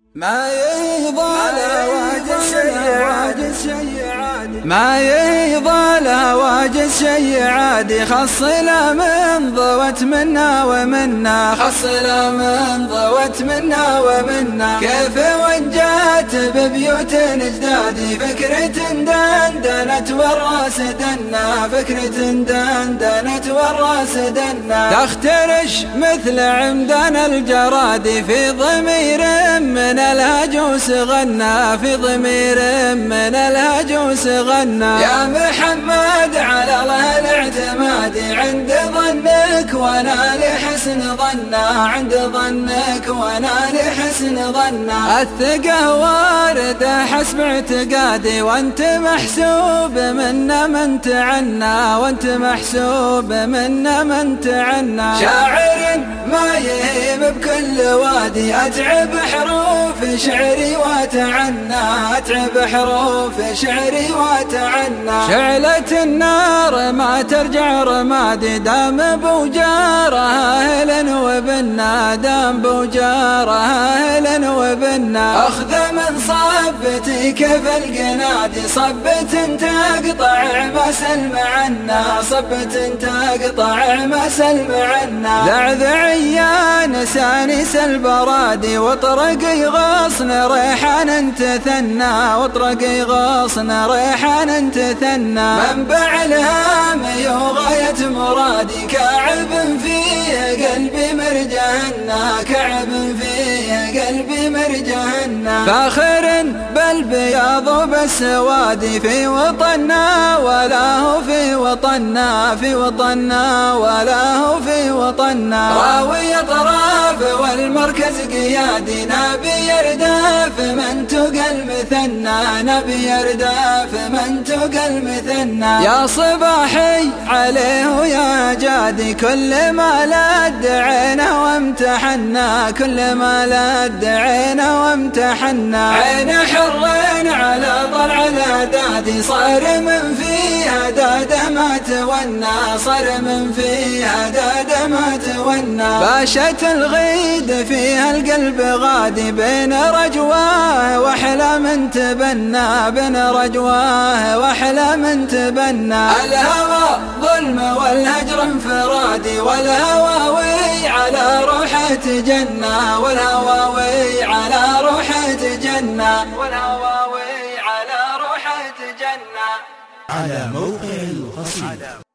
ما يضال واجد شي عادي خصنا من ضوت منا ومنا كيف وجات ببيوت اجدادي فكرة دندنت والراس دنا تخترش مثل عمدان الجرادي في ضمير من الهجوس غنى يا محمد على الله الاعتماد عند ظنك وانا لحسن ظنا الثقة واردة حسب اعتقادي وانت محسوب منا من تعنى شاعر ما يهيب بكل وادي أتعب حروف شعري واتعنى شعلة النار ما ترجع رمادي دام بوجارها هلا وبنا أخذ من صبتي كيف القنادي صبة تقطع ما سلم عنا ذعذعيا نسانيس البرادي وطرقي غصن ريحان تثنى منبع الهام وغاية مرادي كعب فيه قلبي مرجهنا فاخر بالبياض بالسواد في وطننا ولا هو في وطننا راوي اطراف والمركز قيادي نبي يرداف من تقى المثنى يا صباحي عليه يا جادي كل ما لد عينه وامتحنا عين حر على طلع الأعداد صار من فيها داده ما تونى باشت الغيد فيها القلب غادي بين رجواه واحلام تبنى الهوى ظلم والهجر انفرادي والهواوي على روحه تجنى على موقع القصيدة.